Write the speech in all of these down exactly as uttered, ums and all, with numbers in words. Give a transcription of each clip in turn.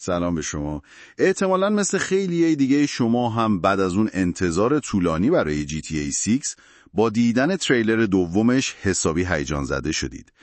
سلام به شما. احتمالاً مثل خیلی دیگه شما هم بعد از اون انتظار طولانی برای جی تی ای شش با دیدن تریلر دومش حسابی هیجان زده شدید.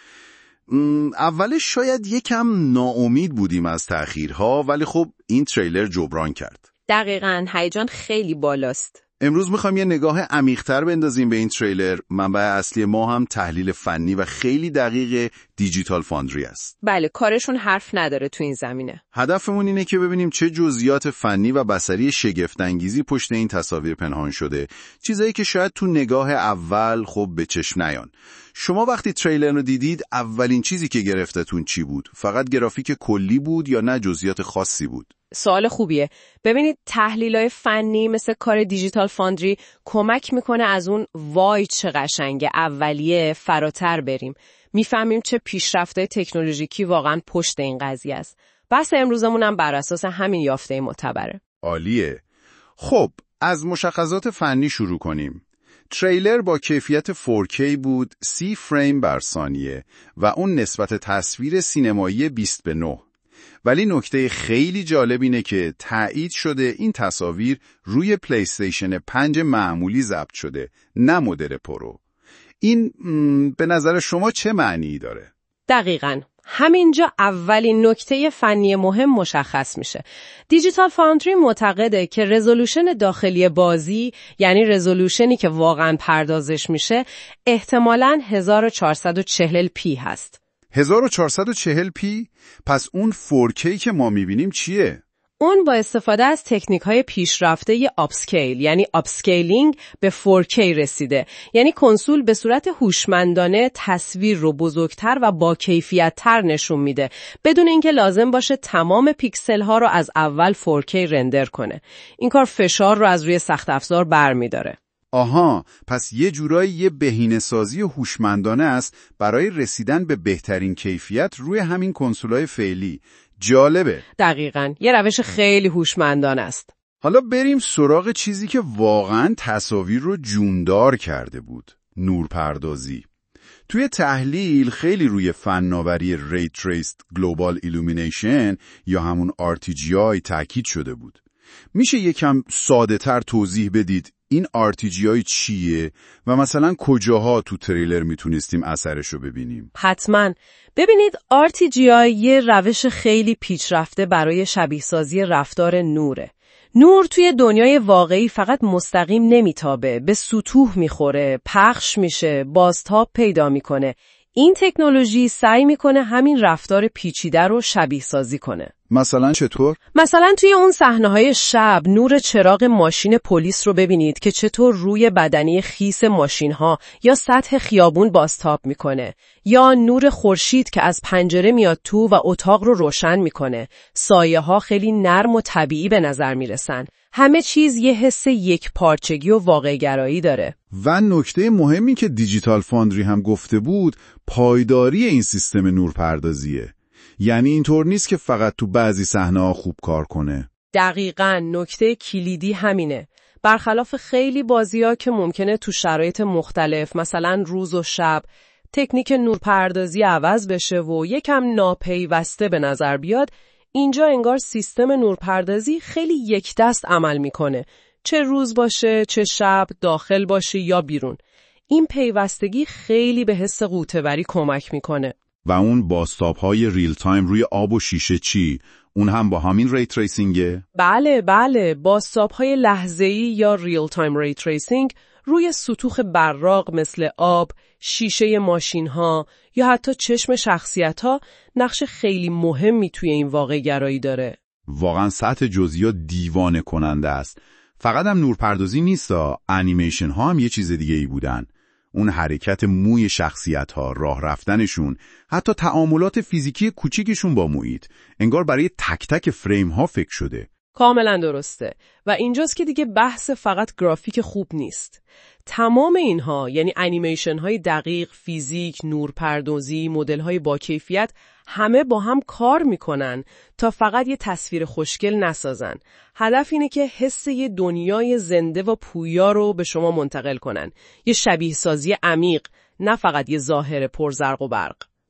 اولش شاید یکم ناامید بودیم از تأخیرها، ولی خب این تریلر جبران کرد. دقیقاً هیجان خیلی بالاست. امروز میخوایم یه نگاه عمیق‌تر بندازیم به این تریلر. منبع اصلی ما هم تحلیل فنی و خیلی دقیق دیجیتال فاندری است. بله، کارشون حرف نداره تو این زمینه. هدفمون اینه که ببینیم چه جزئیات فنی و بصری شگفت‌انگیزی پشت این تصاویر پنهان شده، چیزایی که شاید تو نگاه اول خب به چشم نیان. شما وقتی تریلر رو دیدید اولین چیزی که گرفتتون چی بود؟ فقط گرافیک کلی بود یا نه جزئیات خاصی بود؟ سوال خوبیه. ببینید تحلیلای فنی مثل کار دیجیتال فاندری کمک میکنه از اون وای چه قشنگه اولیه فراتر بریم. میفهمیم چه پیشرفت‌های تکنولوژیکی واقعا پشت این قضیه است. بحث امروزمون هم بر اساس همین یافته معتبره. عالیه. خب از مشخصات فنی شروع کنیم. تریلر با کیفیت فور کی بود، سی فریم بر ثانیه و اون نسبت تصویر سینمایی بیست به نه. ولی نکته خیلی جالب اینه که تایید شده این تصاویر روی پلی استیشن پنج معمولی ضبط شده، نه مدل پرو. این به نظر شما چه معنی داره؟ دقیقاً. همینجا اولین نکته فنی مهم مشخص میشه. دیجیتال فاندری معتقده که رزولوشن داخلی بازی، یعنی رزولوشنی که واقعاً پردازش میشه، احتمالاً هزار و چهارصد و چهل پی هست. هزار و چهارصد و چهل پی؟ پس اون فور کی که ما میبینیم چیه؟ اون با استفاده از تکنیک‌های پیشرفته ی آپسکیل، یعنی آپسکیلینگ، به فور کی رسیده. یعنی کنسول به صورت هوشمندانه تصویر رو بزرگتر و با کیفیت‌تر نشون میده، بدون اینکه لازم باشه تمام پیکسل‌ها رو از اول فور کی رندر کنه. این کار فشار رو از روی سخت افزار برمی‌داره. آها، پس یه جورایی یه بهینه‌سازی هوشمندانه است برای رسیدن به بهترین کیفیت روی همین کنسول‌های فعلی. جالبه. دقیقاً، یه روش خیلی هوشمندانه است. حالا بریم سراغ چیزی که واقعاً تصاویر رو جوندار کرده بود، نورپردازی. توی تحلیل خیلی روی فناوری ری تریسد گلوبال ایلومینیشن یا همون آر تی جی آی تاکید شده بود. میشه یکم ساده تر توضیح بدید این آر تی جی آی چیه و مثلا کجاها تو تریلر میتونستیم اثرشو ببینیم؟ حتما. ببینید آر تی جی آی یه روش خیلی پیشرفته برای شبیه سازی رفتار نوره. نور توی دنیای واقعی فقط مستقیم نمیتابه، به سطوح میخوره، پخش میشه، بازتاب پیدا میکنه. این تکنولوژی سعی میکنه همین رفتار پیچیده رو شبیه سازی کنه. مثلا چطور؟ مثلا توی اون صحنه‌های شب نور چراغ ماشین پلیس رو ببینید که چطور روی بدنه خیس ماشین‌ها یا سطح خیابون بازتاب میکنه، یا نور خورشید که از پنجره میاد تو و اتاق رو روشن میکنه. سایه‌ها خیلی نرم و طبیعی به نظر میرسن. همه چیز یه حس یک پارچگی و واقع‌گرایی داره. و نکته مهمی که دیجیتال فاندری هم گفته بود، پایداری این سیستم نورپردازیه. یعنی اینطور نیست که فقط تو بعضی صحنه‌ها خوب کار کنه. دقیقاً، نکته کلیدی همینه. برخلاف خیلی بازی‌ها که ممکنه تو شرایط مختلف، مثلا روز و شب، تکنیک نورپردازی عوض بشه و یکم ناپیوسته به نظر بیاد، اینجا انگار سیستم نورپردازی خیلی یک دست عمل میکنه. چه روز باشه، چه شب، داخل باشه یا بیرون. این پیوستگی خیلی به حس غوطه‌وری کمک میکنه. و اون بازتاب‌های ریل تایم روی آب و شیشه چی؟ اون هم با همین ری تریسینگه؟ بله بله، بازتاب‌های لحظه‌ای یا ریل تایم ری تریسینگ روی سطوح براق مثل آب، شیشه ماشین‌ها یا حتی چشم شخصیت‌ها نقش خیلی مهمی توی این واقع گرایی داره. واقعا سطح جزئیات دیوانه کننده است. فقط هم نورپردازی نیستا، انیمیشن ها هم یه چیز دیگه ای بودن. اون حرکت موی شخصیت ها، راه رفتنشون، حتی تعاملات فیزیکی کوچیکشون با محیط، انگار برای تک تک فریم ها فکر شده. کاملا درسته. و اینجاست که دیگه بحث فقط گرافیک خوب نیست. تمام اینها، یعنی انیمیشن های دقیق، فیزیک، نورپردازی، مدل های با کیفیت، همه با هم کار میکنن تا فقط یه تصویر خوشگل نسازن. هدف اینه که حس یه دنیای زنده و پویا رو به شما منتقل کنن. یه شبیه سازی عمیق، نه فقط یه ظاهر پرزرق و برق.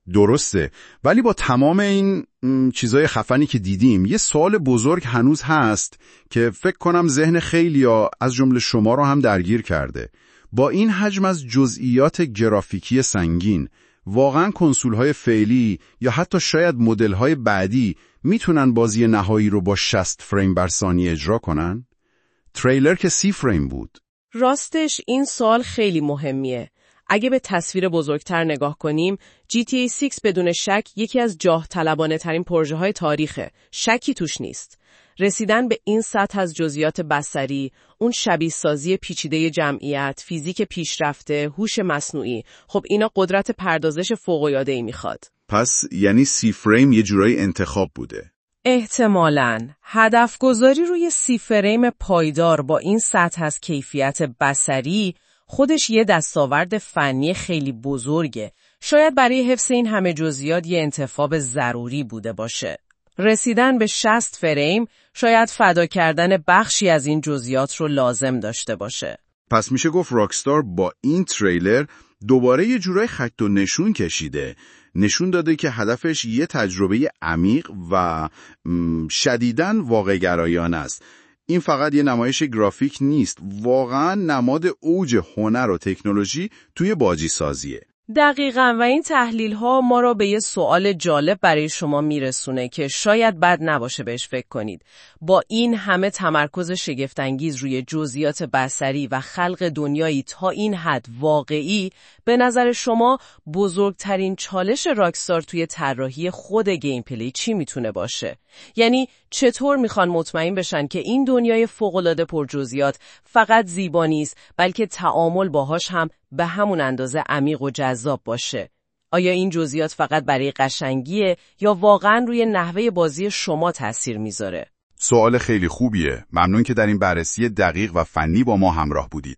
درسته، ولی با تمام این چیزای خفنی که دیدیم یه سوال بزرگ هنوز هست که فکر کنم ذهن خیلیا از جمله شما رو هم درگیر کرده. با این حجم از جزئیات گرافیکی سنگین، واقعاً کنسول‌های فعلی یا حتی شاید مدل‌های بعدی میتونن بازی نهایی رو با شصت فریم بر ثانیه اجرا کنن؟ تریلر که سی فریم بود. راستش این سوال خیلی مهمیه. اگه به تصویر بزرگتر نگاه کنیم، جی تی ای شش بدون شک یکی از جاه طلبانه ترین پروژه های تاریخه. شکی توش نیست. رسیدن به این سطح از جزئیات بصری، اون شبیه سازی پیچیده جمعیت، فیزیک پیشرفته، هوش مصنوعی، خب اینا قدرت پردازش فوق‌العاده‌ای میخواد. پس یعنی سی فریم یه جورایی انتخاب بوده. احتمالاً هدف گذاری روی سی فریم پایدار با این سطح از کیفیت بصری خودش یه دستاورد فنی خیلی بزرگه. شاید برای حفظ این همه جزئیات یه انتخاب ضروری بوده باشه. رسیدن به شصت فریم شاید فدا کردن بخشی از این جزئیات رو لازم داشته باشه. پس میشه گفت راکستار با این تریلر دوباره یه جورای خط و نشون کشیده. نشون داده که هدفش یه تجربه عمیق و شدیداً واقع‌گرایانه است. این فقط یه نمایش گرافیک نیست، واقعاً نماد اوج هنر و تکنولوژی توی بازی سازیه. دقیقاً، و این تحلیل ها ما را به یه سوال جالب برای شما میرسونه که شاید بد نباشه بهش فکر کنید. با این همه تمرکز شگفت‌انگیز روی جزئیات بصری و خلق دنیایی تا این حد واقعی، به نظر شما بزرگترین چالش راکستار توی طراحی خود گیم پلی چی میتونه باشه؟ یعنی چطور میخوان مطمئن بشن که این دنیای فوق‌العاده پرجزئیات فقط زیبا نیست، بلکه تعامل باهاش هم به همون اندازه عمیق و جذاب باشه؟ آیا این جزئیات فقط برای قشنگیه یا واقعاً روی نحوه بازی شما تأثیر میذاره؟ سوال خیلی خوبیه. ممنون که در این بررسی دقیق و فنی با ما همراه بودید.